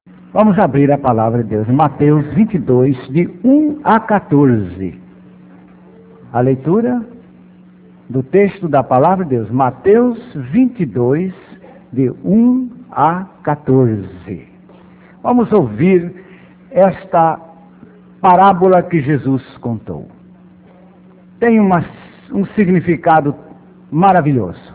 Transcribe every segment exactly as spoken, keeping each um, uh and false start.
Vamos abrir a palavra de Deus em Mateus vinte e dois, de um a quatorze. A leitura do texto da palavra de Deus, Mateus vinte e dois, de um a quatorze. Vamos ouvir esta parábola que Jesus contou. Tem uma, um significado maravilhoso.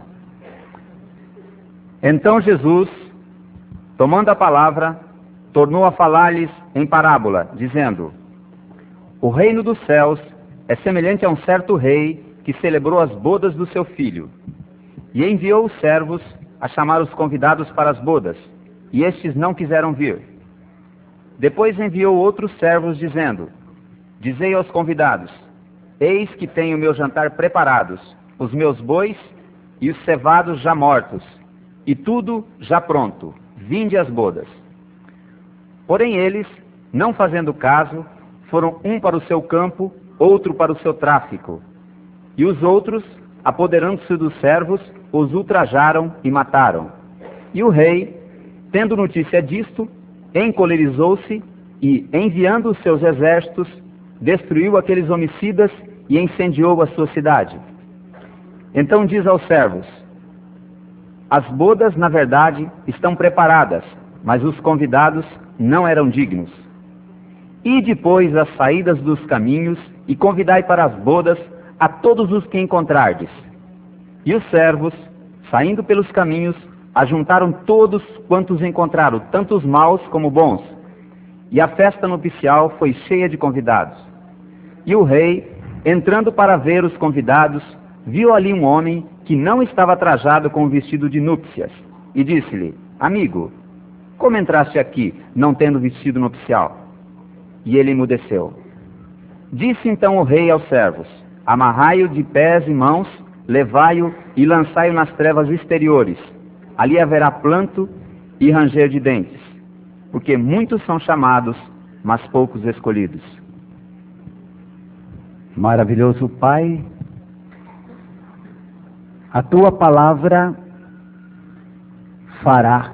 Então Jesus, tomando a palavra, tornou a falar-lhes em parábola, dizendo: O reino dos céus é semelhante a um certo rei que celebrou as bodas do seu filho, e enviou os servos a chamar os convidados para as bodas, e estes não quiseram vir. Depois enviou outros servos, dizendo: Dizei aos convidados: Eis que tenho o meu jantar preparados, os meus bois e os cevados já mortos, e tudo já pronto, vinde às bodas. Porém eles, não fazendo caso, foram um para o seu campo, outro para o seu tráfico. E os outros, apoderando-se dos servos, os ultrajaram e mataram. E o rei, tendo notícia disto, encolerizou-se e, enviando os seus exércitos, destruiu aqueles homicidas e incendiou a sua cidade. Então diz aos servos: As bodas, na verdade, estão preparadas, mas os convidados não eram dignos. E depois as saídas dos caminhos, e convidai para as bodas a todos os que encontrardes. E os servos, saindo pelos caminhos, ajuntaram todos quantos encontraram, tanto os maus como bons. E a festa nupcial foi cheia de convidados. E o rei, entrando para ver os convidados, viu ali um homem que não estava trajado com o vestido de núpcias, e disse-lhe: Amigo, como entraste aqui, não tendo vestido nupcial? E ele emudeceu. Disse então o rei aos servos: Amarrai-o de pés e mãos, levai-o e lançai-o nas trevas exteriores. Ali haverá pranto e ranger de dentes, porque muitos são chamados, mas poucos escolhidos. Maravilhoso Pai, a tua palavra fará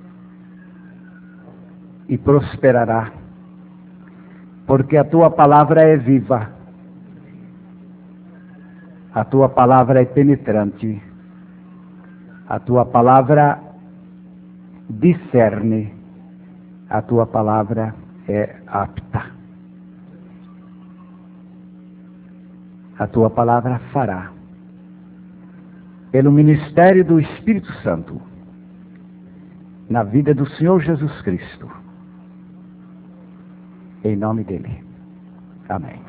e prosperará, porque a tua palavra é viva, a tua palavra é penetrante, a tua palavra discerne, a tua palavra é apta. A tua palavra fará, pelo ministério do Espírito Santo, na vida do Senhor Jesus Cristo, em nome dele. Amém.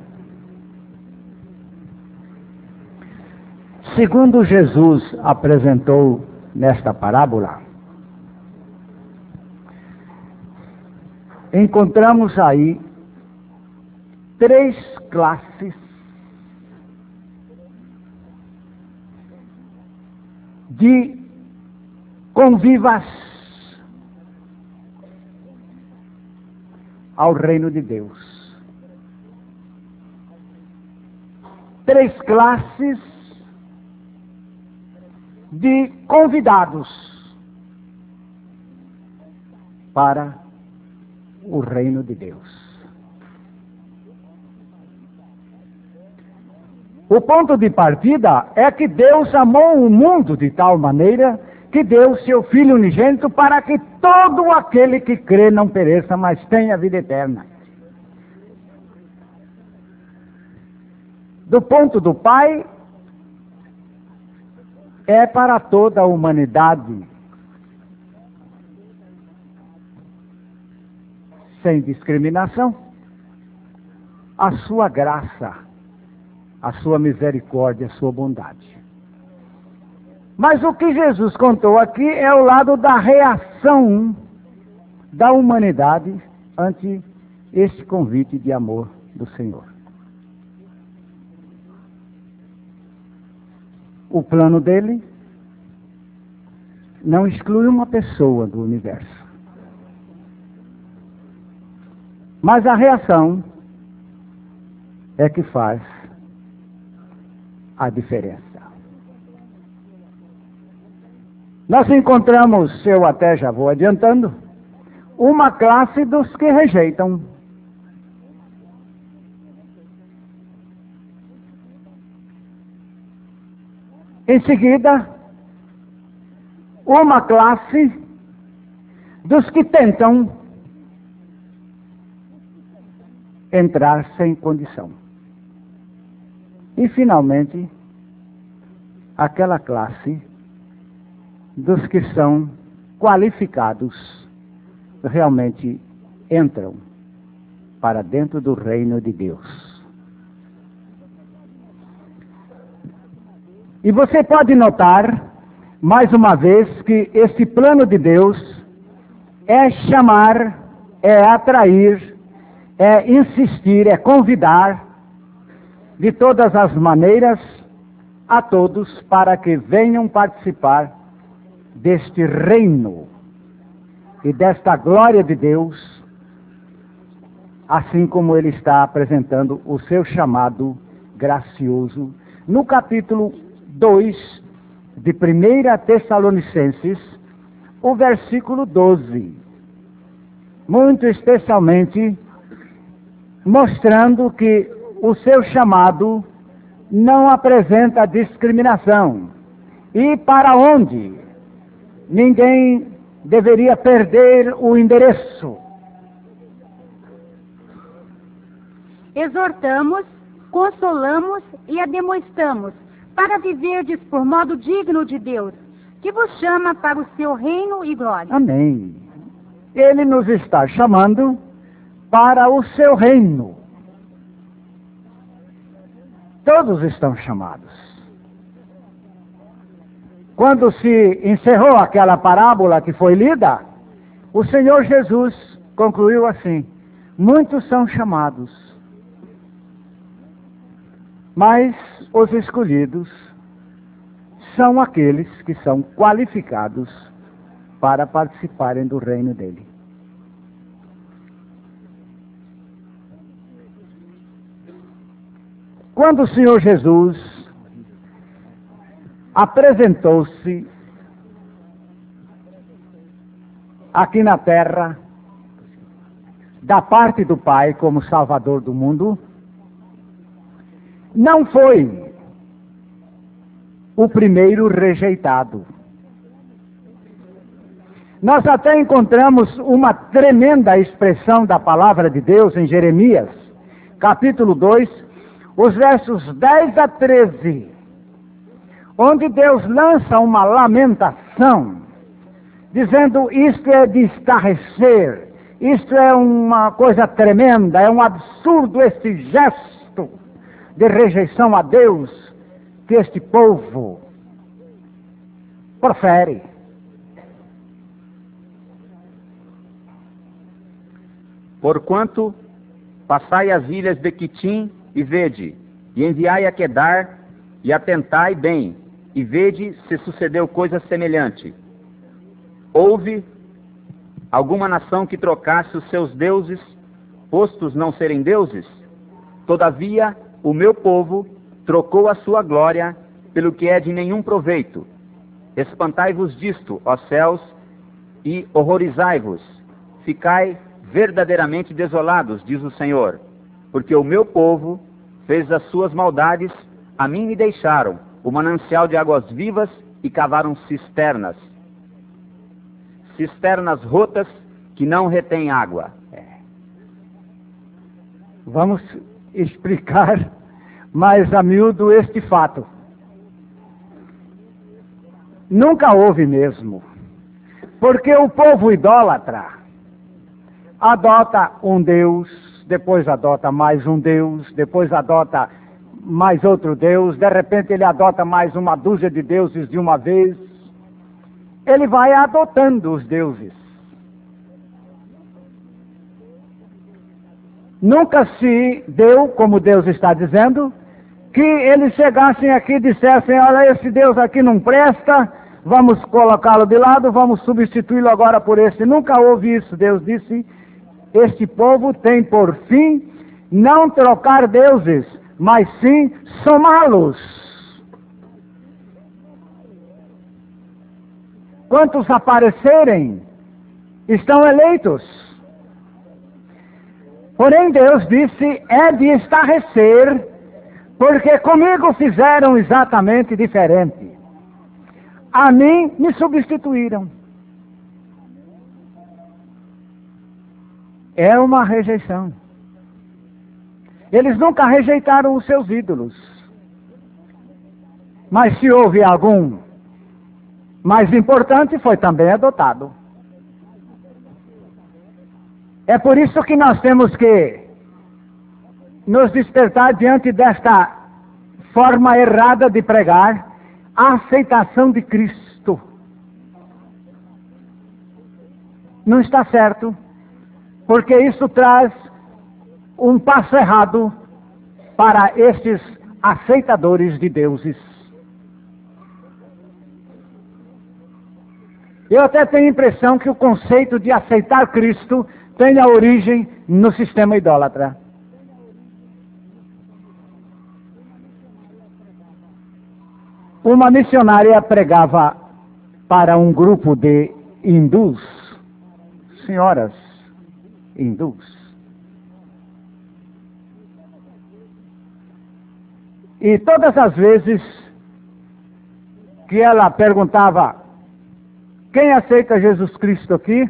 Segundo Jesus apresentou nesta parábola, encontramos aí três classes de convivas ao reino de Deus. Três classes de convidados para o reino de Deus. O ponto de partida é que Deus amou o mundo de tal maneira que deu seu Filho unigênito para que todo aquele que crê não pereça, mas tenha vida eterna. Do ponto do Pai, é para toda a humanidade, sem discriminação, a sua graça, a sua misericórdia, a sua bondade. Mas o que Jesus contou aqui é o lado da reação da humanidade ante este convite de amor do Senhor. O plano dele não exclui uma pessoa do universo. Mas a reação é que faz a diferença. Nós encontramos, eu até já vou adiantando, uma classe dos que rejeitam. Em seguida, uma classe dos que tentam entrar sem condição. E, finalmente, aquela classe dos que são qualificados realmente entram para dentro do reino de Deus. E você pode notar, mais uma vez, que esse plano de Deus é chamar, é atrair, é insistir, é convidar, de todas as maneiras, a todos para que venham participar deste reino e desta glória de Deus, assim como ele está apresentando o seu chamado gracioso no capítulo dois de primeira Tessalonicenses, o versículo doze, muito especialmente mostrando que o seu chamado não apresenta discriminação e para onde ninguém deveria perder o endereço. Exortamos, consolamos e ademoestamos para viverdes por modo digno de Deus, que vos chama para o seu reino e glória. Amém. Ele nos está chamando para o seu reino. Todos estão chamados. Quando se encerrou aquela parábola que foi lida, o Senhor Jesus concluiu assim: muitos são chamados, mas os escolhidos são aqueles que são qualificados para participarem do reino dele. Quando o Senhor Jesus apresentou-se aqui na terra, da parte do Pai como Salvador do mundo, não foi o primeiro rejeitado. Nós até encontramos uma tremenda expressão da palavra de Deus em Jeremias, capítulo dois, os versos dez a treze, onde Deus lança uma lamentação, dizendo: isto é de estarrecer, isto é uma coisa tremenda, é um absurdo este gesto de rejeição a Deus que este povo profere. Porquanto passai as ilhas de Quitim e vede, e enviai a Quedar, e atentai bem, e vede se sucedeu coisa semelhante. Houve alguma nação que trocasse os seus deuses, postos não serem deuses? Todavia, o meu povo trocou a sua glória pelo que é de nenhum proveito. Espantai-vos disto, ó céus, e horrorizai-vos. Ficai verdadeiramente desolados, diz o Senhor, porque o meu povo fez as suas maldades, a mim me deixaram o manancial de águas vivas e cavaram cisternas. Cisternas rotas que não retêm água. É. Vamos explicar mais a miúdo este fato. Nunca houve mesmo, porque o povo idólatra adota um Deus, depois adota mais um Deus, depois adota mais outro Deus, de repente ele adota mais uma dúzia de deuses de uma vez. Ele vai adotando os deuses. Nunca se deu, como Deus está dizendo, que eles chegassem aqui e dissessem: olha, esse Deus aqui não presta, vamos colocá-lo de lado, vamos substituí-lo agora por esse. Nunca houve isso. Deus disse: este povo tem por fim não trocar deuses, mas sim somá-los. Quantos aparecerem estão eleitos. Porém Deus disse, é de estarrecer, porque comigo fizeram exatamente diferente. A mim me substituíram. É uma rejeição. Eles nunca rejeitaram os seus ídolos. Mas se houve algum mais importante, foi também adotado. É por isso que nós temos que nos despertar diante desta forma errada de pregar, a aceitação de Cristo. Não está certo, porque isso traz um passo errado para estes aceitadores de deuses. Eu até tenho a impressão que o conceito de aceitar Cristo tem a origem no sistema idólatra. Uma missionária pregava para um grupo de hindus, senhoras hindus. E todas as vezes que ela perguntava, quem aceita Jesus Cristo aqui?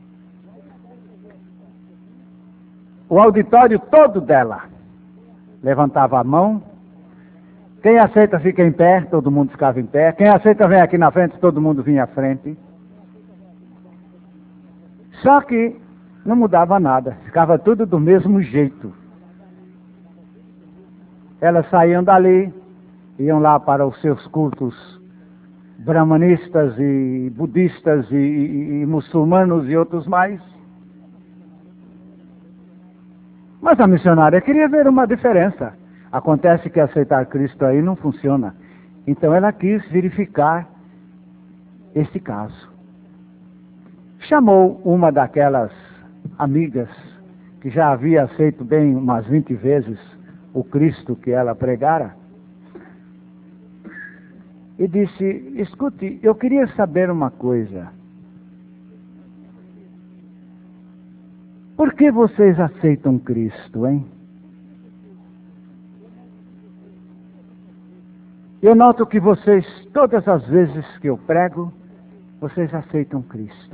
O auditório todo dela levantava a mão. Quem aceita fica em pé, todo mundo ficava em pé. Quem aceita vem aqui na frente, todo mundo vinha à frente. Só que não mudava nada, ficava tudo do mesmo jeito. Elas saíam dali, iam lá para os seus cultos brahmanistas e budistas e, e, e muçulmanos e outros mais. Mas a missionária queria ver uma diferença. Acontece que aceitar Cristo aí não funciona. Então ela quis verificar esse caso. Chamou uma daquelas amigas que já havia aceito bem umas vinte vezes o Cristo que ela pregara. E disse, escute, eu queria saber uma coisa. Por que vocês aceitam Cristo, hein? Eu noto que vocês, todas as vezes que eu prego, vocês aceitam Cristo.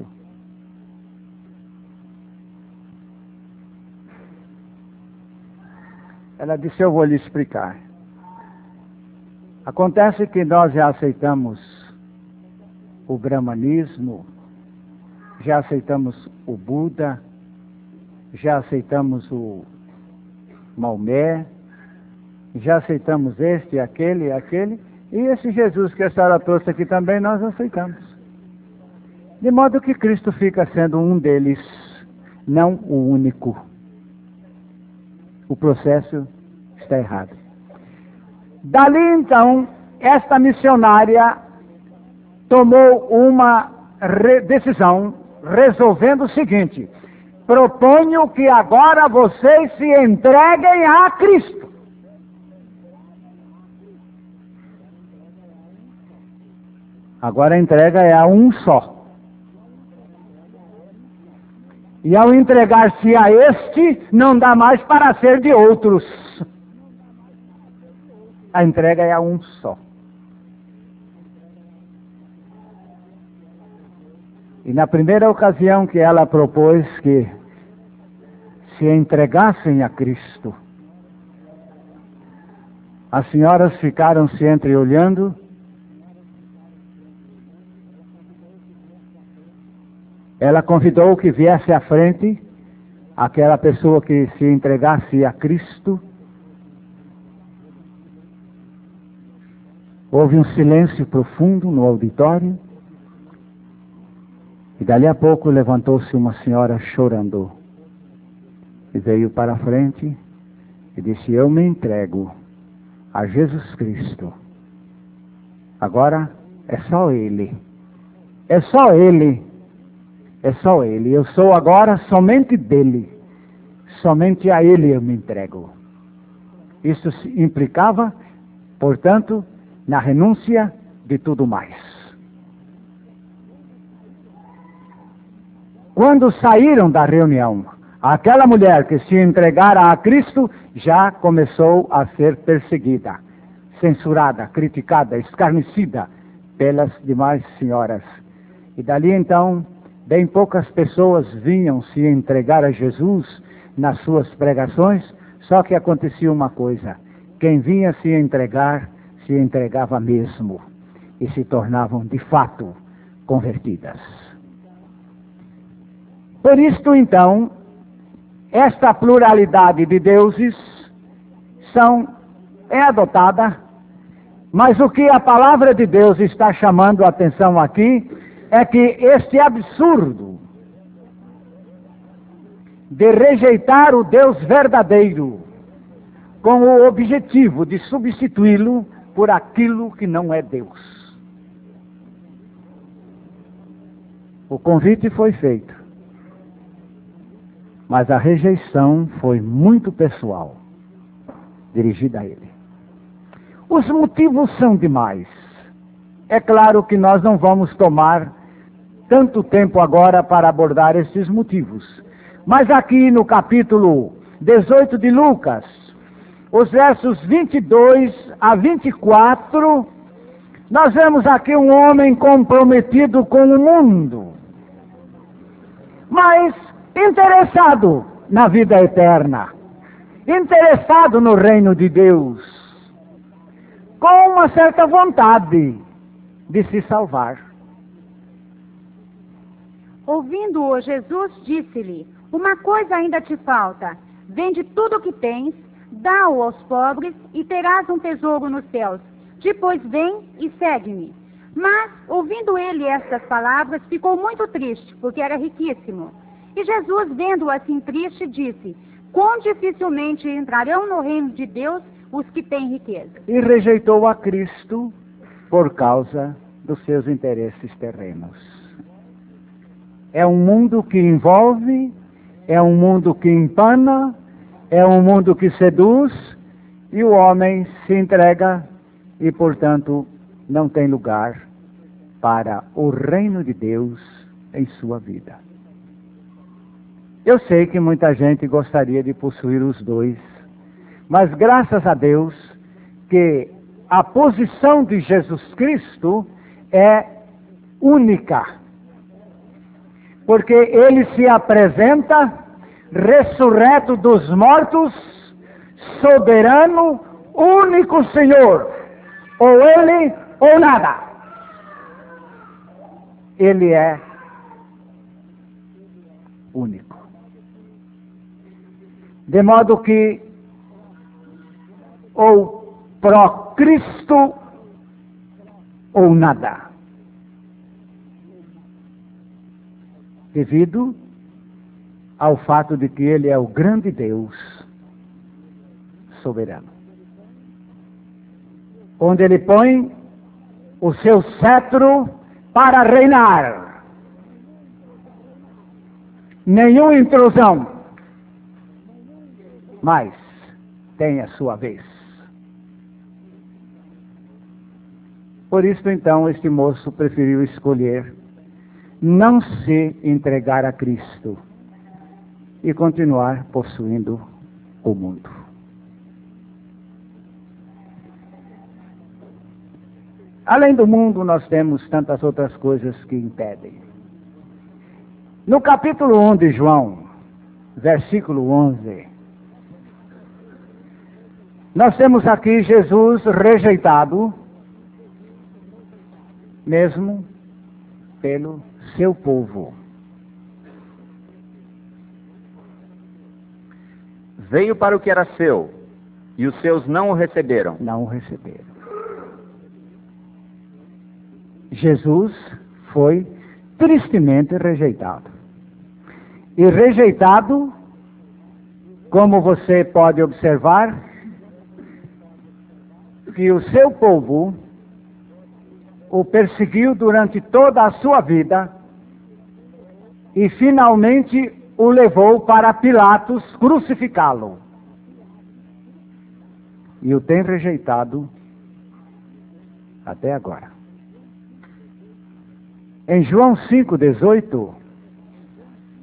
Ela disse, eu vou lhe explicar. Acontece que nós já aceitamos o brahmanismo, já aceitamos o Buda, já aceitamos o Maomé, já aceitamos este, aquele, aquele, e esse Jesus que a senhora trouxe aqui também nós aceitamos. De modo que Cristo fica sendo um deles, não o único. O processo está errado. Dali então, esta missionária tomou uma re- decisão, resolvendo o seguinte: proponho que agora vocês se entreguem a Cristo. Agora a entrega é a um só. E ao entregar-se a este, não dá mais para ser de outros. A entrega é a um só. E na primeira ocasião que ela propôs que se entregassem a Cristo, as senhoras ficaram se entreolhando. Ela convidou que viesse à frente aquela pessoa que se entregasse a Cristo. Houve um silêncio profundo no auditório. E dali a pouco levantou-se uma senhora chorando. E veio para a frente e disse, eu me entrego a Jesus Cristo. Agora é só Ele. É só Ele. É só Ele. Eu sou agora somente dele. Somente a Ele eu me entrego. Isso implicava, portanto, na renúncia de tudo mais. quando saíram da reunião, aquela mulher que se entregara a Cristo já começou a ser perseguida, censurada, criticada, escarnecida pelas demais senhoras. E dali então, bem poucas pessoas vinham se entregar a Jesus nas suas pregações, só que acontecia uma coisa: quem vinha se entregar, se entregava mesmo, e se tornavam de fato convertidas. Por isto então, esta pluralidade de deuses são, é adotada, mas o que a palavra de Deus está chamando a atenção aqui é que este absurdo de rejeitar o Deus verdadeiro com o objetivo de substituí-lo por aquilo que não é Deus. O convite foi feito, mas a rejeição foi muito pessoal, dirigida a ele. Os motivos são demais. É claro que nós não vamos tomar tanto tempo agora para abordar esses motivos. Mas aqui no capítulo dezoito de Lucas, os versos vinte e dois a vinte e quatro, nós vemos aqui um homem comprometido com o mundo, mas interessado na vida eterna, interessado no reino de Deus, com uma certa vontade de se salvar. Ouvindo-o, Jesus disse-lhe: uma coisa ainda te falta. Vende tudo o que tens, dá-o aos pobres e terás um tesouro nos céus. Depois vem e segue-me. Mas, ouvindo ele estas palavras, ficou muito triste, porque era riquíssimo. E Jesus, vendo-o assim triste, disse: quão dificilmente entrarão no reino de Deus os que têm riqueza. E rejeitou a Cristo por causa dos seus interesses terrenos. É um mundo que envolve, é um mundo que empana, é um mundo que seduz, e o homem se entrega e, portanto, não tem lugar para o reino de Deus em sua vida. Eu sei que muita gente gostaria de possuir os dois, mas graças a Deus que a posição de Jesus Cristo é única, porque ele se apresenta ressurreto dos mortos, soberano, único Senhor, ou ele ou nada. Ele é único. De modo que ou pró Cristo ou nada. Devido ao fato de que ele é o grande Deus soberano, onde ele põe o seu cetro para reinar. Nenhuma intrusão, mas tem a sua vez. Por isso, então, este moço preferiu escolher não se entregar a Cristo e continuar possuindo o mundo. Além do mundo, nós temos tantas outras coisas que impedem. No capítulo um de João, versículo onze, nós temos aqui Jesus rejeitado, mesmo pelo seu povo. Veio para o que era seu, e os seus não o receberam. Não o receberam. Jesus foi tristemente rejeitado. E rejeitado, como você pode observar, que o seu povo o perseguiu durante toda a sua vida e finalmente o levou para Pilatos crucificá-lo. E o tem rejeitado até agora. Em João cinco, dezoito,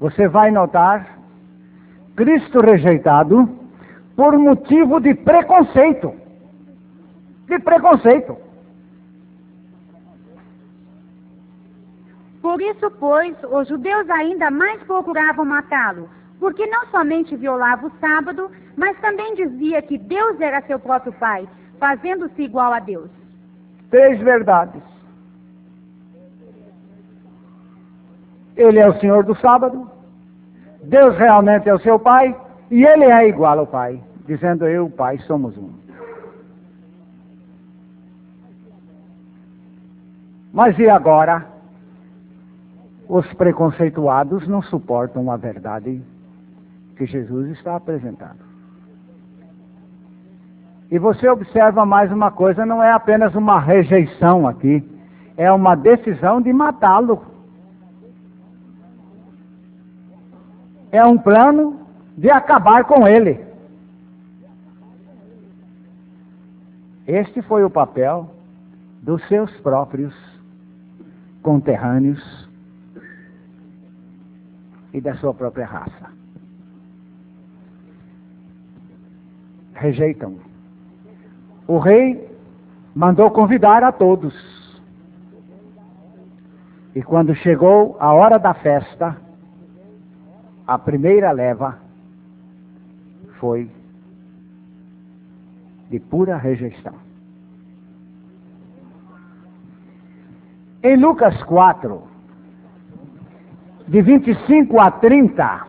você vai notar Cristo rejeitado por motivo de preconceito. De preconceito. Por isso, pois, os judeus ainda mais procuravam matá-lo, porque não somente violava o sábado, mas também dizia que Deus era seu próprio Pai, fazendo-se igual a Deus. Três verdades. Ele é o Senhor do sábado, Deus realmente é o seu Pai, e ele é igual ao Pai, dizendo eu e o Pai somos um. Mas e agora? Os preconceituados não suportam a verdade que Jesus está apresentando. E você observa mais uma coisa, não é apenas uma rejeição aqui, é uma decisão de matá-lo. É um plano de acabar com ele. Este foi o papel dos seus próprios conterrâneos e da sua própria raça. Rejeitam. O rei mandou convidar a todos. E quando chegou a hora da festa, a primeira leva foi de pura rejeição. Em Lucas quatro, de vinte e cinco a trinta,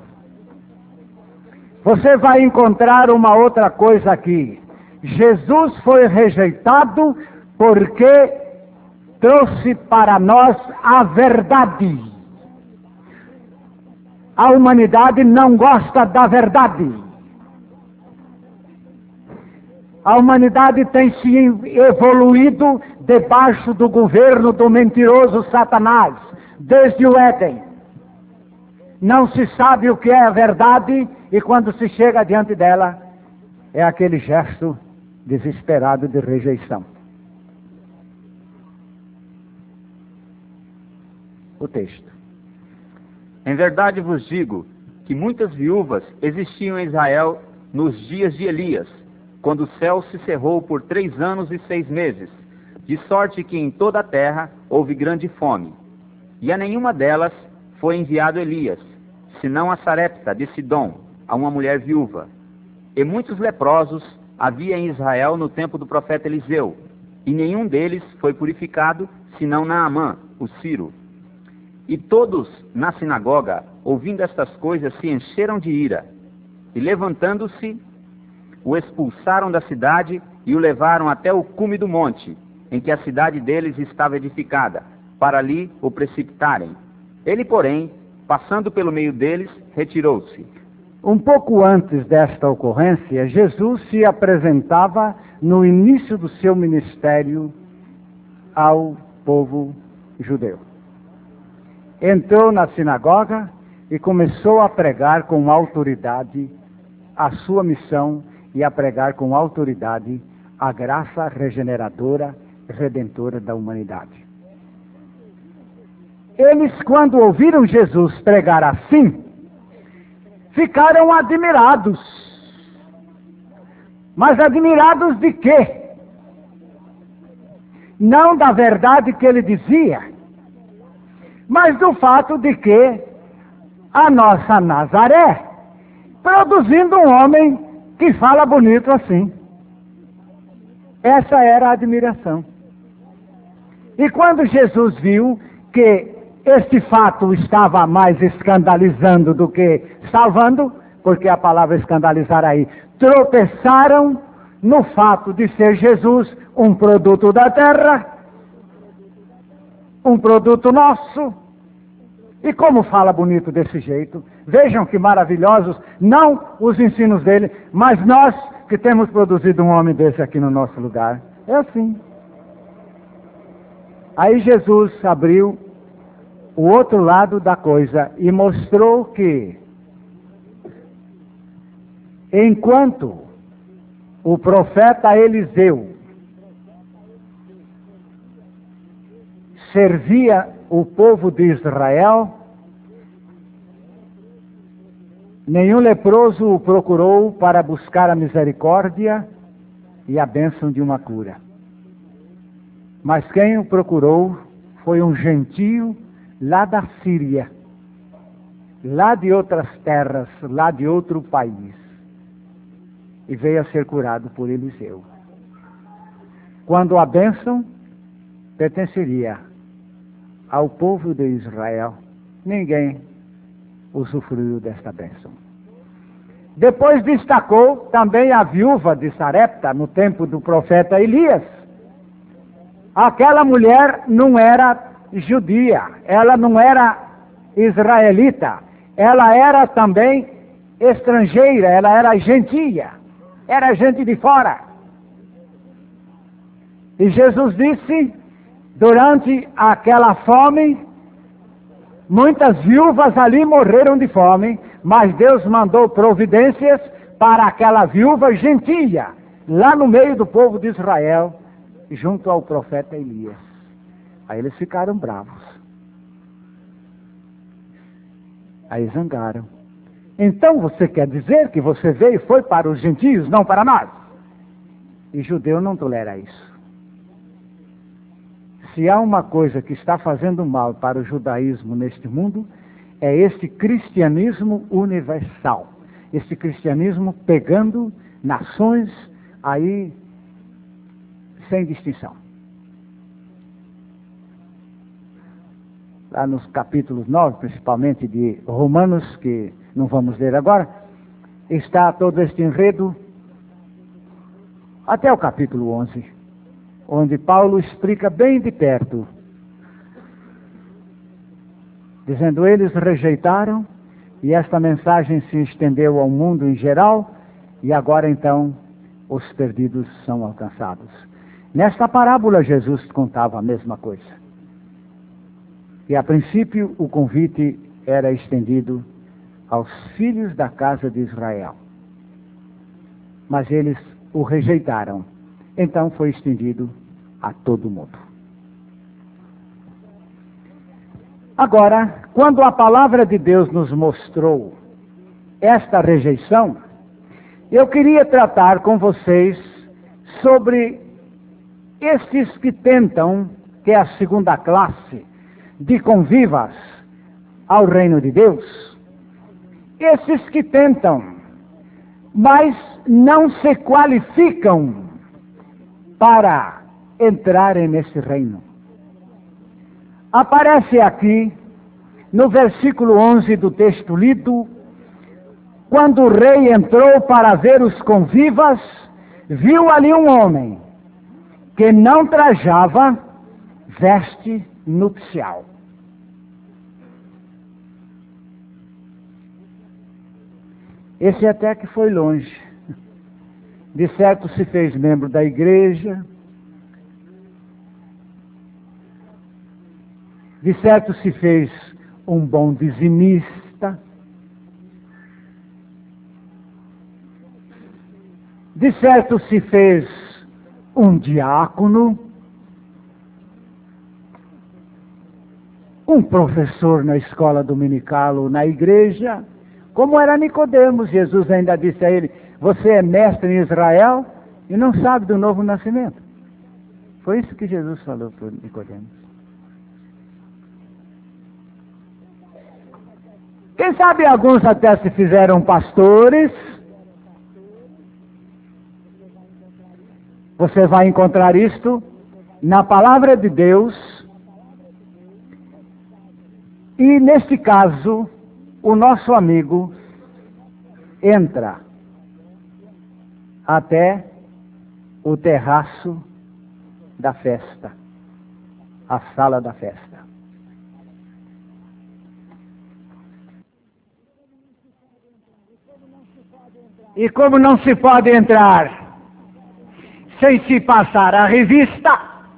você vai encontrar uma outra coisa aqui. Jesus foi rejeitado porque trouxe para nós a verdade. A humanidade não gosta da verdade. A humanidade tem se evoluído debaixo do governo do mentiroso Satanás, desde o Éden. Não se sabe o que é a verdade, e quando se chega diante dela, é aquele gesto desesperado de rejeição. O texto. Em verdade vos digo que muitas viúvas existiam em Israel nos dias de Elias, quando o céu se cerrou por três anos e seis meses, de sorte que em toda a terra houve grande fome. E a nenhuma delas foi enviado Elias, senão a Sarepta de Sidom, a uma mulher viúva. E muitos leprosos havia em Israel no tempo do profeta Eliseu, e nenhum deles foi purificado, senão Naamã, o Ciro. E todos na sinagoga, ouvindo estas coisas, se encheram de ira, e levantando-se, o expulsaram da cidade e o levaram até o cume do monte, em que a cidade deles estava edificada, para ali o precipitarem. Ele, porém, passando pelo meio deles, retirou-se. Um pouco antes desta ocorrência, Jesus se apresentava no início do seu ministério ao povo judeu. Entrou na sinagoga e começou a pregar com autoridade a sua missão e a pregar com autoridade a graça regeneradora e redentora da humanidade. Eles, quando ouviram Jesus pregar assim, ficaram admirados. Mas admirados de quê? Não da verdade que ele dizia, mas do fato de que a nossa Nazaré, produzindo um homem que fala bonito assim. Essa era a admiração. E quando Jesus viu que este fato estava mais escandalizando do que salvando, porque a palavra escandalizar aí, tropeçaram no fato de ser Jesus um produto da terra, um produto nosso. E como fala bonito desse jeito, vejam que maravilhosos, não os ensinos dele, mas nós que temos produzido um homem desse aqui no nosso lugar. É assim. Aí Jesus abriu o outro lado da coisa e mostrou que, enquanto o profeta Eliseu servia o povo de Israel, Nenhum leproso o procurou para buscar a misericórdia e a bênção de uma cura. Mas quem o procurou foi um gentio lá da Síria, lá de outras terras, lá de outro país, e veio a ser curado por Eliseu. Quando a bênção pertenceria ao povo de Israel, ninguém usufruiu desta bênção. Depois destacou também a viúva de Sarepta, no tempo do profeta Elias. Aquela mulher não era judia, ela não era israelita, ela era também estrangeira, ela era gentia, era gente de fora. E Jesus disse, durante aquela fome, muitas viúvas ali morreram de fome, mas Deus mandou providências para aquela viúva gentia, lá no meio do povo de Israel, junto ao profeta Elias. Aí eles ficaram bravos. Aí zangaram. Então você quer dizer que você veio e foi para os gentios, não para nós? E judeu não tolera isso. Se há uma coisa que está fazendo mal para o judaísmo neste mundo, é este cristianismo universal. Este cristianismo pegando nações aí sem distinção. Lá nos capítulos nove, principalmente de Romanos, que não vamos ler agora, está todo este enredo até o capítulo onze, onde Paulo explica bem de perto, dizendo, eles rejeitaram, e esta mensagem se estendeu ao mundo em geral, e agora então os perdidos são alcançados. Nesta parábola Jesus contava a mesma coisa. E a princípio o convite era estendido aos filhos da casa de Israel. Mas eles o rejeitaram. Então foi estendido a todo mundo. Agora, quando a palavra de Deus nos mostrou esta rejeição, eu queria tratar com vocês sobre estes que tentam, que é a segunda classe de convivas ao reino de Deus, esses que tentam, mas não se qualificam para entrarem nesse reino. Aparece aqui, no versículo onze do texto lido, quando o rei entrou para ver os convivas, viu ali um homem que não trajava veste nupcial. Esse até que foi longe. De certo se fez membro da igreja, de certo se fez um bom dizimista, de certo se fez um diácono, um professor na escola dominical ou na igreja, como era Nicodemos. Jesus ainda disse a ele, você é mestre em Israel e não sabe do novo nascimento. Foi isso que Jesus falou para Nicodemos. Quem sabe alguns até se fizeram pastores. Você vai encontrar isto na palavra de Deus. E neste caso, o nosso amigo entra até o terraço da festa, a sala da festa. E como não se pode entrar sem se passar a revista,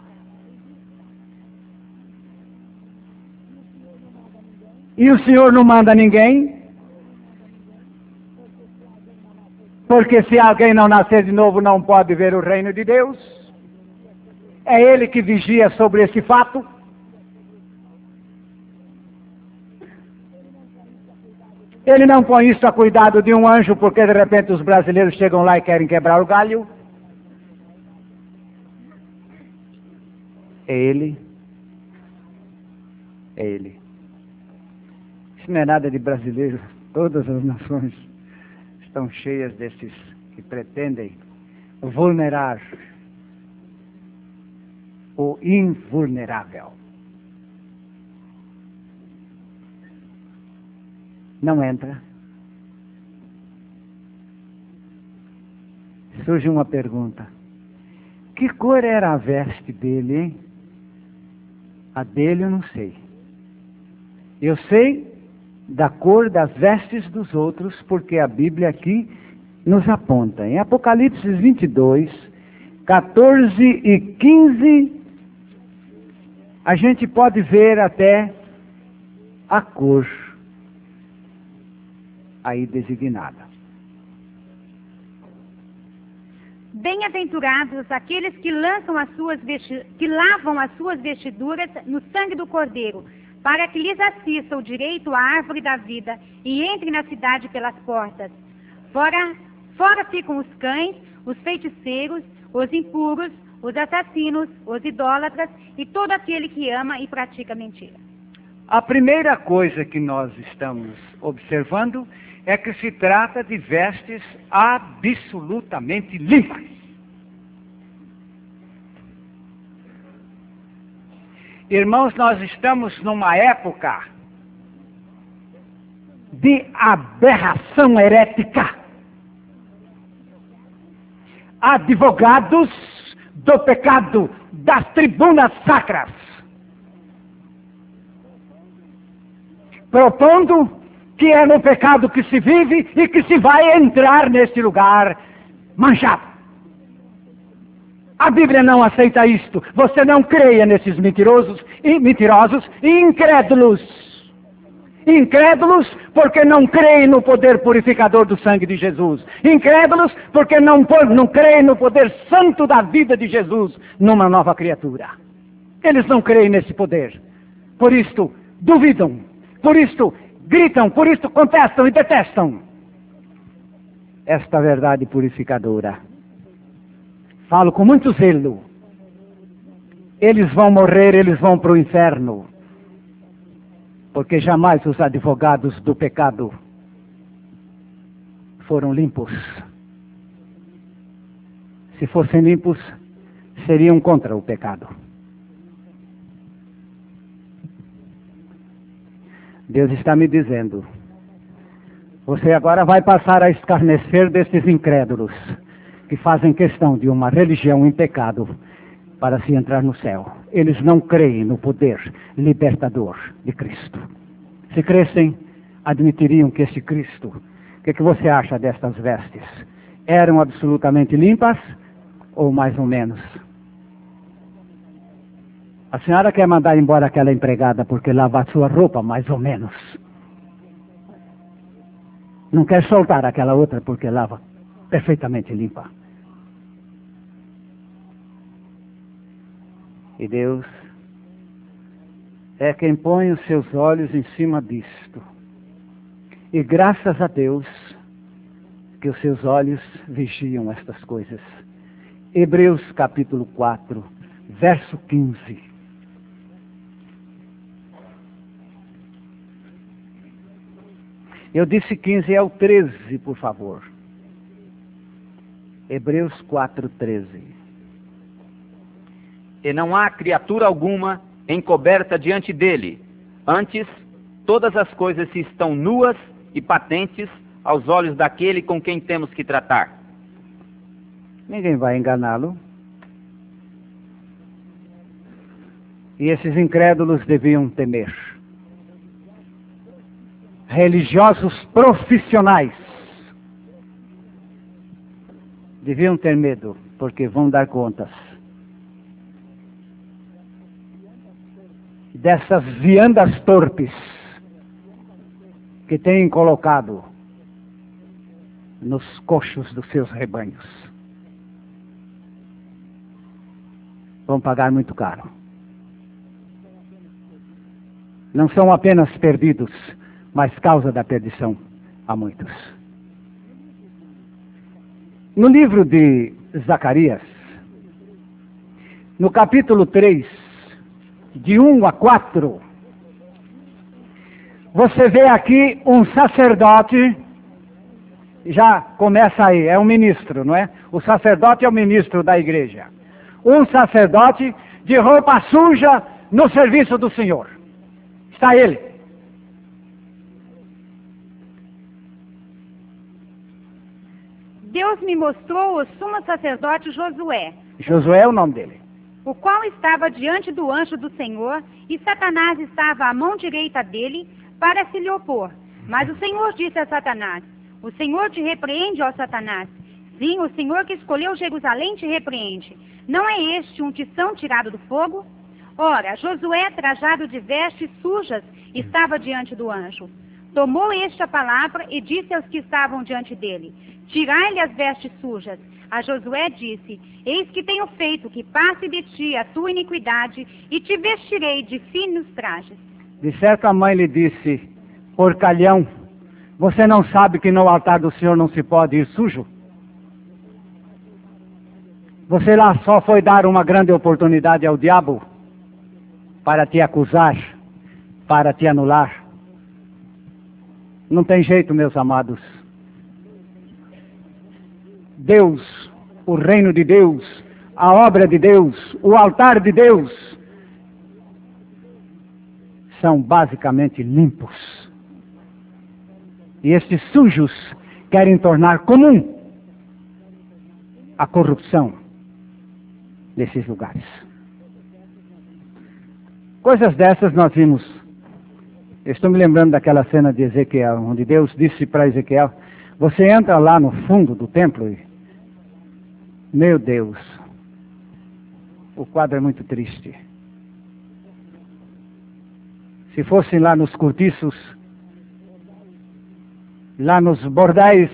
e o Senhor não manda ninguém, porque se alguém não nascer de novo não pode ver o reino de Deus, é Ele que vigia sobre esse fato. Ele não põe isso a cuidado de um anjo, porque de repente os brasileiros chegam lá e querem quebrar o galho. É Ele. É Ele. Isso não é nada de brasileiro. Todas as nações estão cheias desses que pretendem vulnerar o invulnerável. Não entra. Surge uma pergunta. Que cor era a veste dele, hein? A dele eu não sei. Eu sei da cor das vestes dos outros, porque a Bíblia aqui nos aponta. Em Apocalipse vinte e dois, quatorze e quinze, a gente pode ver até a cor aí designada. Bem-aventurados aqueles que lançam as suas vesti... que lavam as suas vestiduras no sangue do Cordeiro, para que lhes assista o direito à árvore da vida e entre na cidade pelas portas. Fora, fora ficam os cães, os feiticeiros, os impuros, os assassinos, os idólatras e todo aquele que ama e pratica mentira. A primeira coisa que nós estamos observando é que se trata de vestes absolutamente limpas. Irmãos, nós estamos numa época de aberração herética. Advogados do pecado das tribunas sacras, propondo que é no pecado que se vive e que se vai entrar neste lugar manchado. A Bíblia não aceita isto. Você não creia nesses mentirosos e mentirosos e incrédulos. Incrédulos porque não creem no poder purificador do sangue de Jesus. Incrédulos porque não, não creem no poder santo da vida de Jesus numa nova criatura. Eles não creem nesse poder. Por isto, duvidam. Por isto, gritam. Por isto, contestam e detestam esta verdade purificadora. Falo com muito zelo. Eles vão morrer, eles vão para o inferno. Porque jamais os advogados do pecado foram limpos. Se fossem limpos, seriam contra o pecado. Deus está me dizendo, você agora vai passar a escarnecer destes incrédulos, que fazem questão de uma religião em pecado para se entrar no céu. Eles não creem no poder libertador de Cristo. Se crescem, admitiriam que este Cristo, o que, que você acha destas vestes? Eram absolutamente limpas ou mais ou menos? A senhora quer mandar embora aquela empregada porque lava a sua roupa mais ou menos. Não quer soltar aquela outra porque lava perfeitamente limpa. E Deus é quem põe os seus olhos em cima disto. E graças a Deus que os seus olhos vigiam estas coisas. Hebreus capítulo quatro, verso quinze. Eu disse quinze, é o treze, por favor. Hebreus quatro, treze. E não há criatura alguma encoberta diante dele. Antes, todas as coisas estão nuas e patentes aos olhos daquele com quem temos que tratar. Ninguém vai enganá-lo. E esses incrédulos deviam temer. Religiosos profissionais deviam ter medo, porque vão dar contas dessas viandas torpes que têm colocado nos coxos dos seus rebanhos. Vão pagar muito caro. Não são apenas perdidos, mas causa da perdição. a muitos. No livro de Zacarias, no capítulo três, de um a quatro, você vê aqui um sacerdote, já começa aí, é um ministro, não é? O sacerdote é o ministro da igreja. Um sacerdote de roupa suja no serviço do Senhor. Está ele. Deus me mostrou o sumo sacerdote Josué, Josué é o nome dele. o qual estava diante do anjo do Senhor, e Satanás estava à mão direita dele para se lhe opor. Mas o Senhor disse a Satanás: o Senhor te repreende, ó Satanás. Sim, o Senhor que escolheu Jerusalém te repreende. Não é este um tição tirado do fogo? Ora, Josué, trajado de vestes sujas, estava diante do anjo. Tomou este a palavra e disse aos que estavam diante dele: tirai-lhe as vestes sujas. A Josué disse: eis que tenho feito que passe de ti a tua iniquidade, e te vestirei de finos trajes. De certo a mãe lhe disse: porcalhão, você não sabe que no altar do Senhor não se pode ir sujo? Você lá só foi dar uma grande oportunidade ao diabo para te acusar, para te anular. Não tem jeito, meus amados. Deus, o reino de Deus, a obra de Deus, o altar de Deus, são basicamente limpos. E estes sujos querem tornar comum a corrupção nesses lugares. Coisas dessas nós vimos. Eu estou me lembrando daquela cena de Ezequiel, onde Deus disse para Ezequiel: você entra lá no fundo do templo e, meu Deus, o quadro é muito triste. Se fossem lá nos cortiços, lá nos bordéis,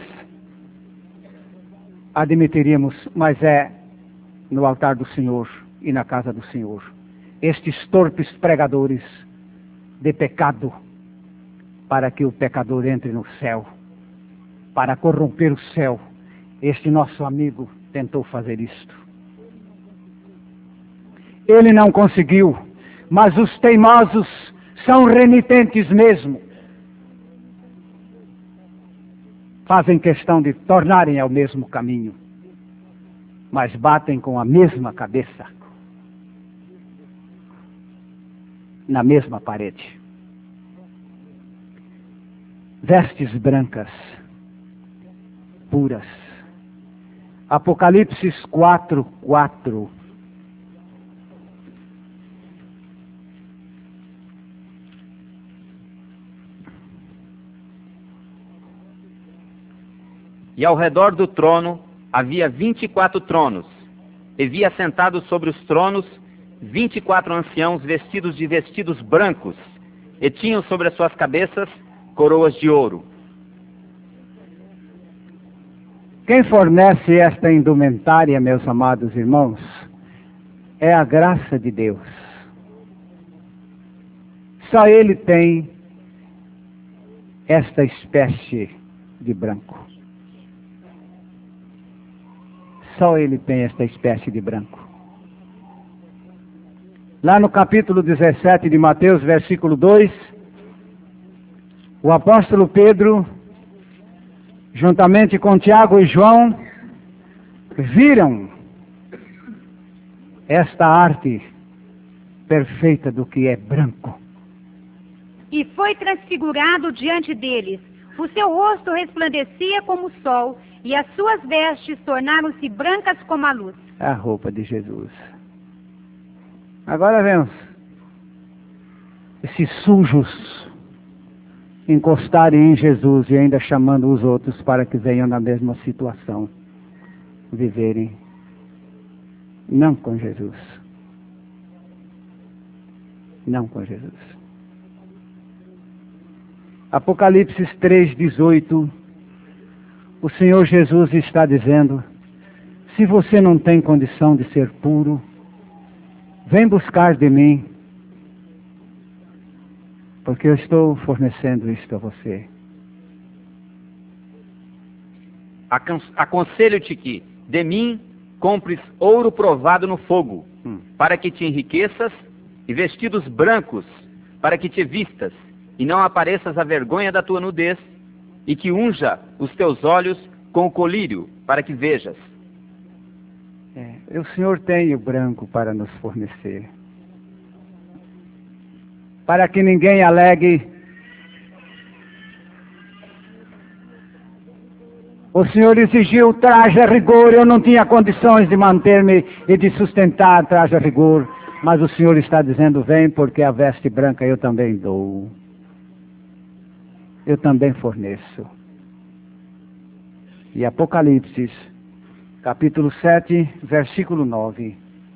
admitiríamos, mas é no altar do Senhor e na casa do Senhor. Estes torpes pregadores de pecado, para que o pecador entre no céu, para corromper o céu. Este nosso amigo tentou fazer isto. Ele não conseguiu, mas os teimosos são renitentes mesmo. Fazem questão de tornarem ao mesmo caminho, mas batem com a mesma cabeça na mesma parede. Vestes brancas, puras. Apocalipse quatro, quatro. E ao redor do trono havia vinte e quatro tronos, e vi assentados sobre os tronos vinte e quatro anciãos vestidos de vestidos brancos, e tinham sobre as suas cabeças coroas de ouro. Quem fornece esta indumentária, meus amados irmãos, é a graça de Deus. Só Ele tem esta espécie de branco. Só Ele tem esta espécie de branco. Lá no capítulo dezessete de Mateus, versículo dois, o apóstolo Pedro, juntamente com Tiago e João, viram esta arte perfeita do que é branco. E foi transfigurado diante deles. O seu rosto resplandecia como o sol, e as suas vestes tornaram-se brancas como a luz. A roupa de Jesus. Agora vemos esses sujos encostarem em Jesus e ainda chamando os outros para que venham na mesma situação, viverem não com Jesus. Não com Jesus. Apocalipse três, dezoito, o Senhor Jesus está dizendo: se você não tem condição de ser puro, vem buscar de mim, porque eu estou fornecendo isto a você. acon- aconselho-te que, de mim, compres ouro provado no fogo, Hum. para que te enriqueças, e vestidos brancos, para que te vistas, e não apareças a vergonha da tua nudez, e que unja os teus olhos com o colírio, para que vejas. É, o Senhor tem o branco para nos fornecer. Para que ninguém alegue, o Senhor exigiu traje a rigor, eu não tinha condições de manter-me e de sustentar traje a rigor, mas o Senhor está dizendo, vem, porque a veste branca eu também dou. Eu também forneço. E Apocalipse, capítulo sete, versículo nove.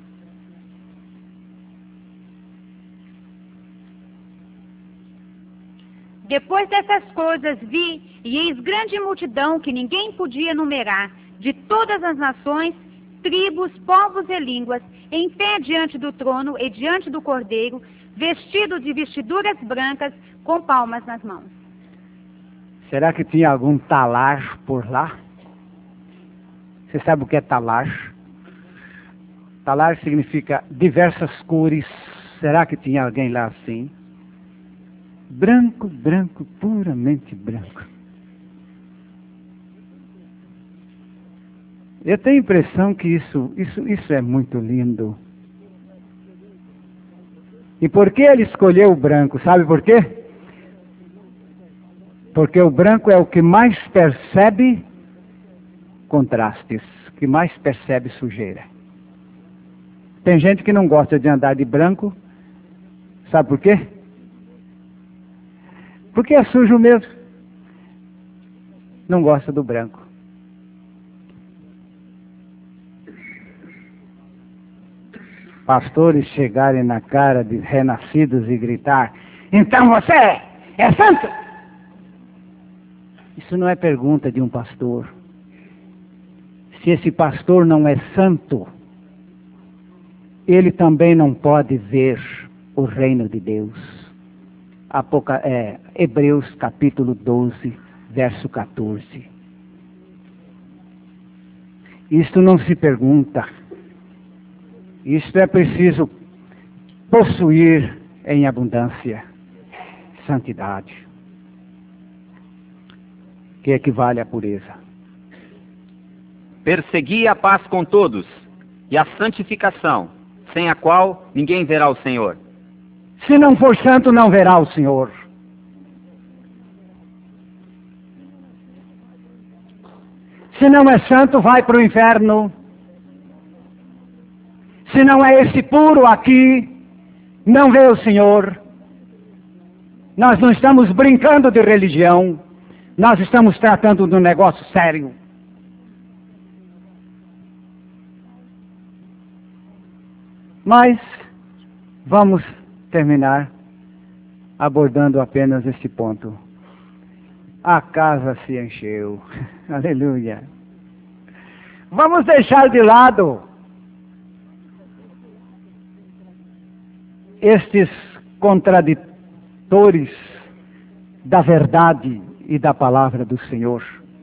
Depois dessas coisas vi, e eis grande multidão que ninguém podia numerar, de todas as nações, tribos, povos e línguas, em pé diante do trono e diante do Cordeiro, vestidos de vestiduras brancas, com palmas nas mãos. Será que tinha algum talar por lá? Você sabe o que é talar? Talar significa diversas cores. Será que tinha alguém lá assim? Branco, branco, puramente branco. Eu tenho a impressão que isso, isso, isso é muito lindo. E por que ele escolheu o branco? Sabe por quê? Porque o branco é o que mais percebe contrastes, que mais percebe sujeira. Tem gente que não gosta de andar de branco. Sabe por quê? Porque é sujo mesmo. Não gosta do branco. Pastores chegarem na cara de renascidos e gritar, então você é santo? Isso não é pergunta de um pastor. Se esse pastor não é santo, ele também não pode ver o reino de Deus. Apoca... É, Hebreus capítulo doze, verso quatorze. Isto não se pergunta. Isto é preciso possuir em abundância. Santidade, que equivale à pureza. Persegui a paz com todos, e a santificação, sem a qual ninguém verá o Senhor. Se não for santo, não verá o Senhor. Se não é santo, vai para o inferno. Se não é esse puro aqui, não vê o Senhor. Nós não estamos brincando de religião. Nós estamos tratando de um negócio sério. Mas vamos terminar abordando apenas este ponto. A casa se encheu. Aleluia. Vamos deixar de lado estes contraditores da verdade e da palavra do Senhor.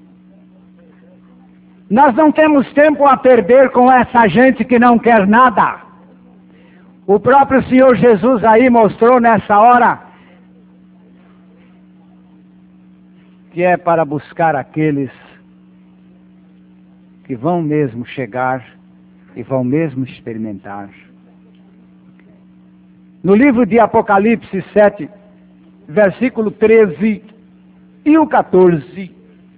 Nós não temos tempo a perder com essa gente que não quer nada. O próprio Senhor Jesus aí mostrou nessa hora que é para buscar aqueles que vão mesmo chegar e vão mesmo experimentar. No livro de Apocalipse sete, versículo treze e o quatorze.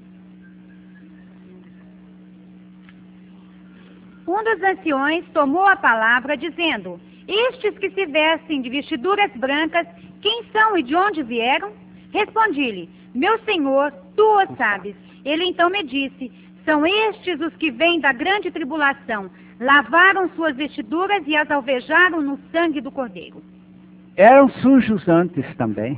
Um dos anciões tomou a palavra, dizendo, estes que se vestem de vestiduras brancas, quem são e de onde vieram? Respondi-lhe, meu senhor, tu o sabes. Ele então me disse, são estes os que vêm da grande tribulação, lavaram suas vestiduras e as alvejaram no sangue do Cordeiro. Eram sujos antes também.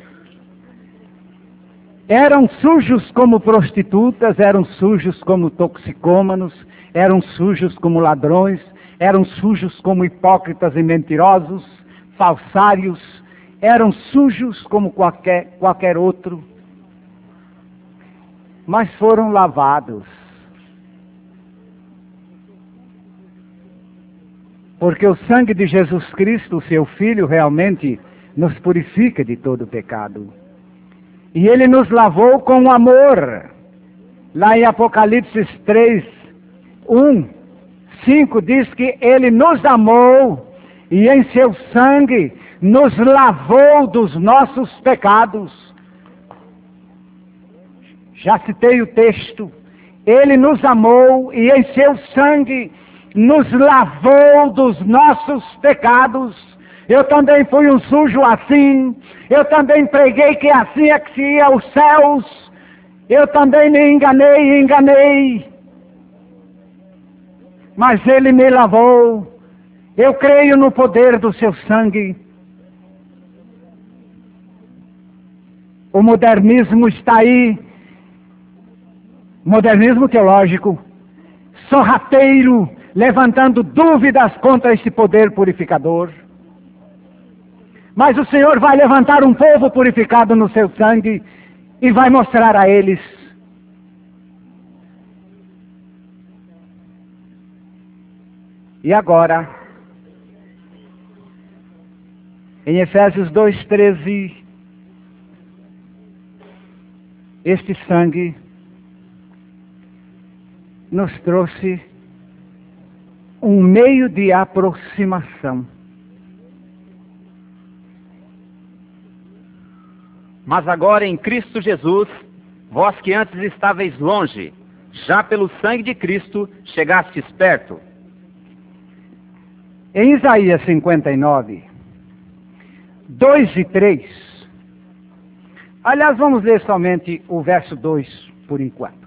Eram sujos como prostitutas, eram sujos como toxicômanos, eram sujos como ladrões, eram sujos como hipócritas e mentirosos, falsários, eram sujos como qualquer, qualquer outro, mas foram lavados Porque o sangue de Jesus Cristo, seu Filho, realmente nos purifica de todo pecado. E Ele nos lavou com amor. Lá em Apocalipse três, um, cinco diz que Ele nos amou e em seu sangue nos lavou dos nossos pecados. Já citei o texto. Ele nos amou e em seu sangue nos lavou dos nossos pecados. Eu também fui um sujo assim. Eu também preguei que assim é que se ia aos céus. Eu também me enganei e enganei. Mas Ele me lavou. Eu creio no poder do seu sangue. O modernismo está aí. Modernismo teológico. Sorrateiro, levantando dúvidas contra esse poder purificador. Mas o Senhor vai levantar um povo purificado no seu sangue e vai mostrar a eles. E agora, em Efésios dois, treze, este sangue nos trouxe um meio de aproximação. Mas agora em Cristo Jesus, vós que antes estáveis longe, já pelo sangue de Cristo chegastes perto. Em Isaías cinquenta e nove, dois e três, aliás, vamos ler somente o verso dois por enquanto.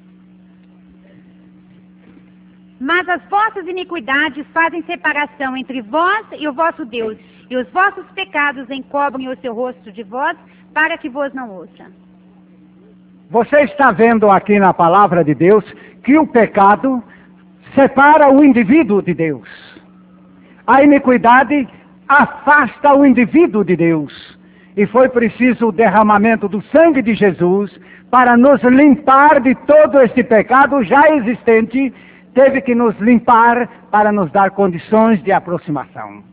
Mas as vossas iniquidades fazem separação entre vós e o vosso Deus, e os vossos pecados encobrem o seu rosto de vós, para que vos não ouça. Você está vendo aqui na palavra de Deus que o pecado separa o indivíduo de Deus. A iniquidade afasta o indivíduo de Deus. E foi preciso o derramamento do sangue de Jesus para nos limpar de todo este pecado já existente. Teve que nos limpar para nos dar condições de aproximação.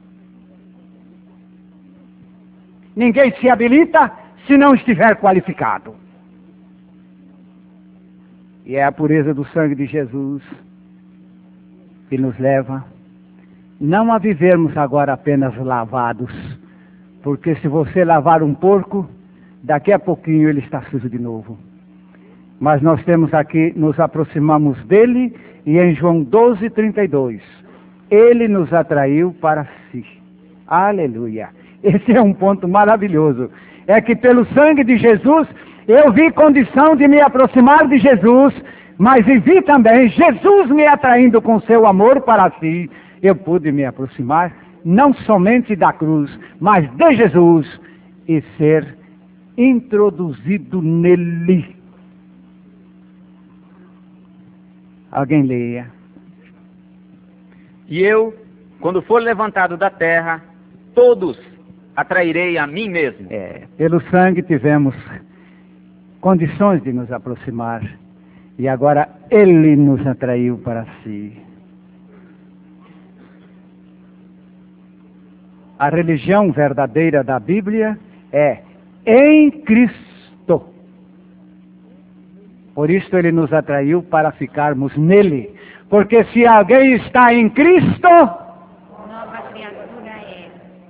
Ninguém se habilita se não estiver qualificado. E é a pureza do sangue de Jesus que nos leva não a vivermos agora apenas lavados, porque se você lavar um porco, daqui a pouquinho ele está sujo de novo. Mas nós temos aqui, nos aproximamos dele, e em João doze, trinta e dois, ele nos atraiu para si. Aleluia! Esse é um ponto maravilhoso. É que pelo sangue de Jesus, eu vi condição de me aproximar de Jesus, mas vi também Jesus me atraindo com seu amor para si. Eu pude me aproximar não somente da cruz, mas de Jesus e ser introduzido nele. Alguém leia. E eu, quando for levantado da terra, todos atrairei a mim mesmo. É, pelo sangue tivemos condições de nos aproximar. E agora Ele nos atraiu para si. A religião verdadeira da Bíblia é em Cristo. Por isso Ele nos atraiu para ficarmos nele. Porque se alguém está em Cristo, Nova criatura é.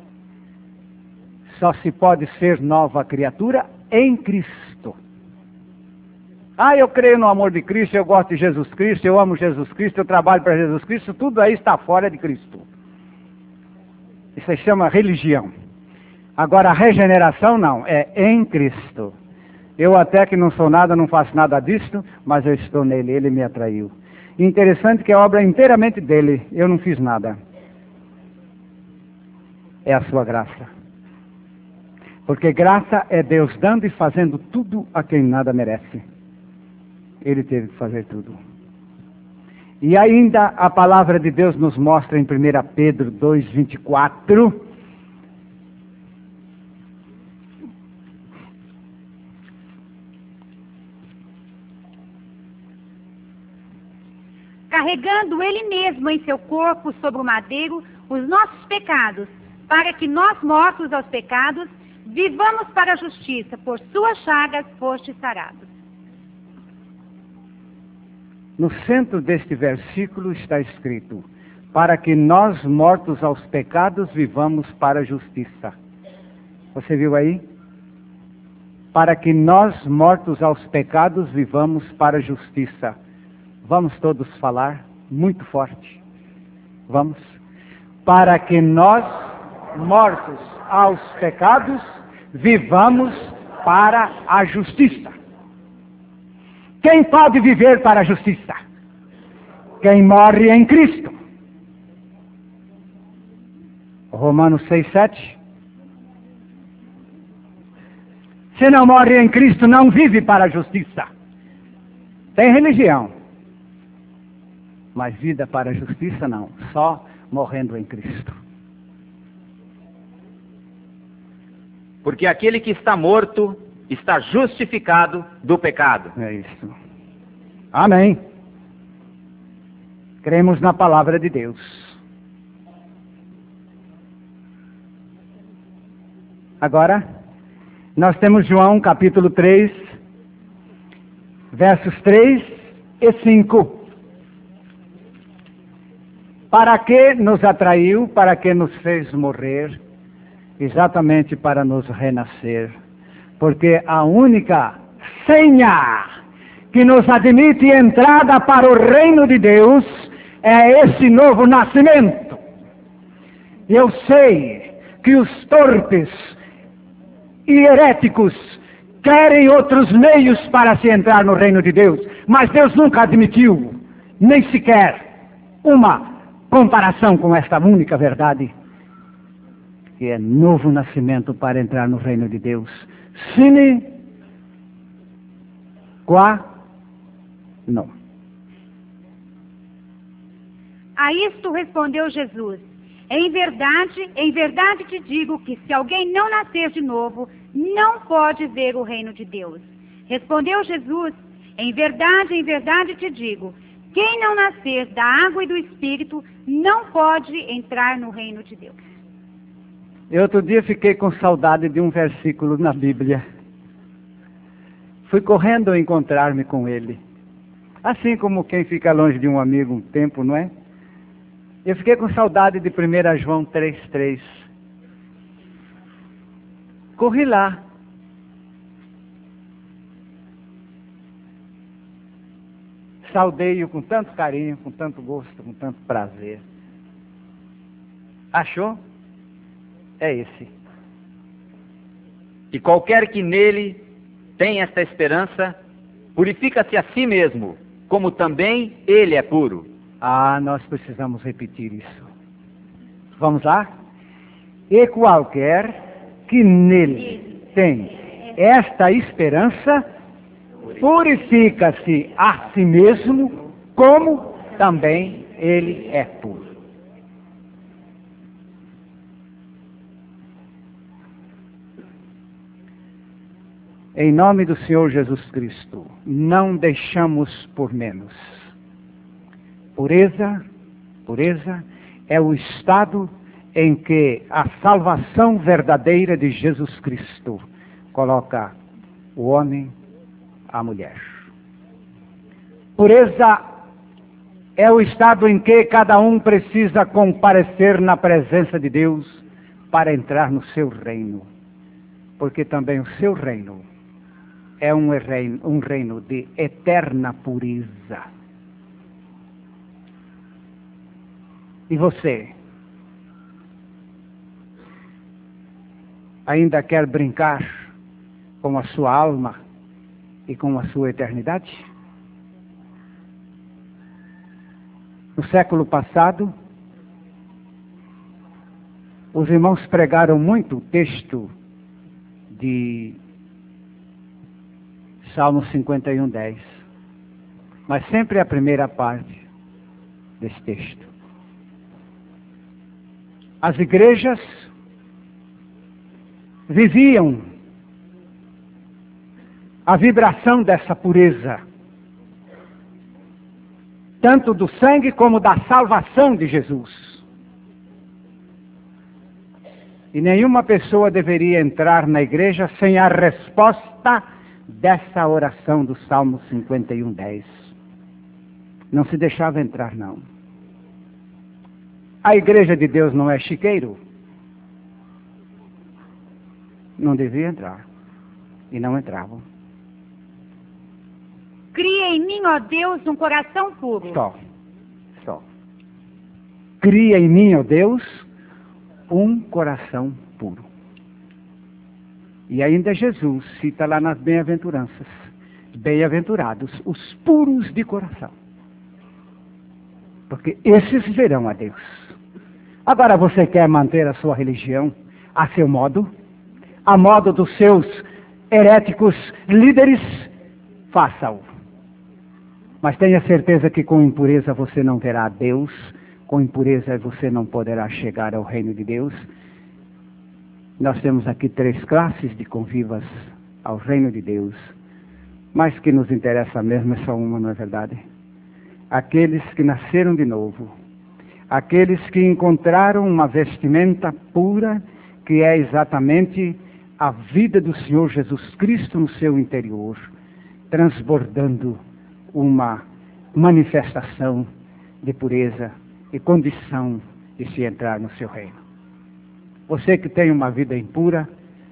só se pode ser nova criatura em Cristo. Ah, eu creio no amor de Cristo, eu gosto de Jesus Cristo, eu amo Jesus Cristo, eu trabalho para Jesus Cristo, tudo aí está fora de Cristo. Isso se chama religião. Agora a regeneração não, é em Cristo. Eu até que não sou nada, não faço nada disto, mas eu estou nele, ele me atraiu. Interessante que a obra é inteiramente dele, eu não fiz nada. É a sua graça. Porque graça é Deus dando e fazendo tudo a quem nada merece. Ele teve que fazer tudo. E ainda a palavra de Deus nos mostra em primeira Pedro dois, vinte e quatro. carregando ele mesmo em seu corpo sobre o madeiro os nossos pecados, para que nós, mortos aos pecados, vivamos para a justiça. Por suas chagas foste sarados. No centro deste versículo está escrito: para que nós, mortos aos pecados, vivamos para a justiça. Você viu aí? Para que nós, mortos aos pecados, vivamos para a justiça. Vamos todos falar muito forte. Vamos. Para que nós, mortos aos pecados, vivamos para a justiça. Quem pode viver para a justiça? Quem morre em Cristo. Romanos seis, sete. Se não morre em Cristo, não vive para a justiça. Tem religião, mas vida para a justiça não. Só morrendo em Cristo. Porque aquele que está morto está justificado do pecado. É isso. Amém. Cremos na palavra de Deus. Agora, nós temos João capítulo três, versos três e cinco. Para que nos atraiu, para que nos fez morrer, exatamente para nos renascer. Porque a única senha que nos admite entrada para o reino de Deus é esse novo nascimento. Eu sei que os torpes e heréticos querem outros meios para se entrar no reino de Deus, mas Deus nunca admitiu, nem sequer uma comparação com esta única verdade, que é novo nascimento para entrar no reino de Deus. Sine qua non. A isto respondeu Jesus: em verdade, em verdade te digo que se alguém não nascer de novo, não pode ver o reino de Deus. Respondeu Jesus: em verdade, em verdade te digo, quem não nascer da água e do Espírito não pode entrar no reino de Deus. Eu outro dia fiquei com saudade de um versículo na Bíblia. Fui correndo a encontrar-me com ele. Assim como quem fica longe de um amigo um tempo, não é? Eu fiquei com saudade de primeiro João três, três. Corri lá. Saudei-o com tanto carinho, com tanto gosto, com tanto prazer. Achou? É esse. E qualquer que nele tem esta esperança, purifica-se a si mesmo, como também ele é puro. Ah, nós precisamos repetir isso. Vamos lá? E qualquer que nele tem esta esperança, purifica-se a si mesmo, como também ele é puro. Em nome do Senhor Jesus Cristo, não deixamos por menos. Pureza, pureza é o estado em que a salvação verdadeira de Jesus Cristo coloca o homem, a mulher. Pureza é o estado em que cada um precisa comparecer na presença de Deus para entrar no seu reino. Porque também o seu reino é um reino, um reino de eterna pureza. E você ainda quer brincar com a sua alma e com a sua eternidade? No século passado, os irmãos pregaram muito o texto de Salmo cinquenta e um, dez. Mas sempre a primeira parte desse texto. As igrejas viviam a vibração dessa pureza. tanto do sangue como da salvação de Jesus. E nenhuma pessoa deveria entrar na igreja sem a resposta dessa oração do Salmo cinquenta e um, dez. Não se deixava entrar, não. A igreja de Deus não é chiqueiro. Não devia entrar. E não entravam. Cria em mim, ó Deus, um coração puro. Só. Só. Cria em mim, ó Deus, um coração puro. E ainda Jesus cita lá nas bem-aventuranças: bem-aventurados os puros de coração, porque esses verão a Deus. Agora você quer manter a sua religião a seu modo, a modo dos seus heréticos líderes? Faça-o. Mas tenha certeza que com impureza você não verá a Deus, com impureza você não poderá chegar ao reino de Deus. Nós temos aqui três classes de convivas ao reino de Deus, mas que nos interessa mesmo é só uma, não é verdade? Aqueles que nasceram de novo, aqueles que encontraram uma vestimenta pura, que é exatamente a vida do Senhor Jesus Cristo no seu interior, transbordando uma manifestação de pureza e condição de se entrar no seu reino. Você que tem uma vida impura,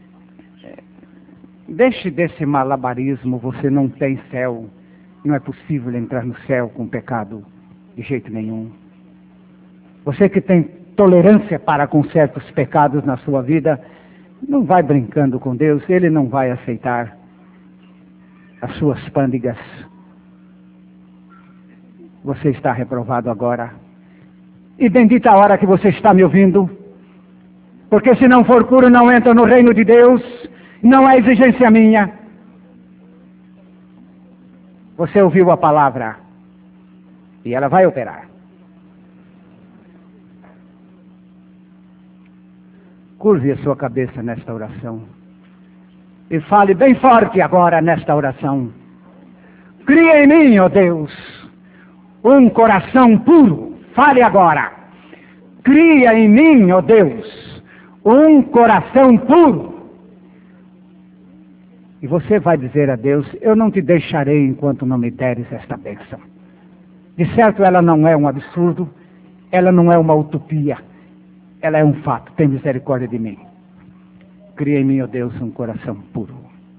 deixe desse malabarismo. Você não tem céu. Não é possível entrar no céu com pecado de jeito nenhum. Você que tem tolerância para com certos pecados na sua vida, não vai brincando com Deus. Ele não vai aceitar as suas pândegas. Você está reprovado agora. E bendita a hora que você está me ouvindo, porque se não for puro não entra no reino de Deus. Não é exigência minha. Você ouviu a palavra e ela vai operar. Curve a sua cabeça nesta oração e fale bem forte agora nesta oração: cria em mim, ó Deus, um coração puro. Fale agora: cria em mim, ó Deus, um coração puro. E você vai dizer a Deus: eu não te deixarei enquanto não me deres esta bênção. De certo, ela não é um absurdo, ela não é uma utopia, ela é um fato. Tem misericórdia de mim. Cria em mim, ó Deus, um coração puro.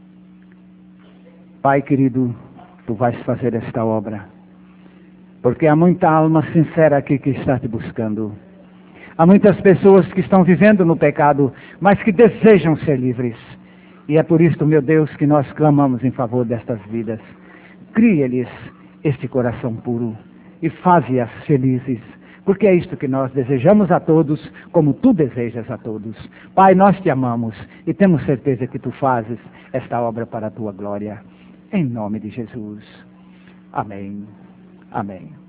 Pai querido, tu vais fazer esta obra, porque há muita alma sincera aqui que está te buscando. Há muitas pessoas que estão vivendo no pecado, mas que desejam ser livres. E é por isso, meu Deus, que nós clamamos em favor destas vidas. Cria-lhes este coração puro e faze-as felizes, porque é isto que nós desejamos a todos, como tu desejas a todos. Pai, nós te amamos e temos certeza que tu fazes esta obra para a tua glória. Em nome de Jesus. Amém. Amém.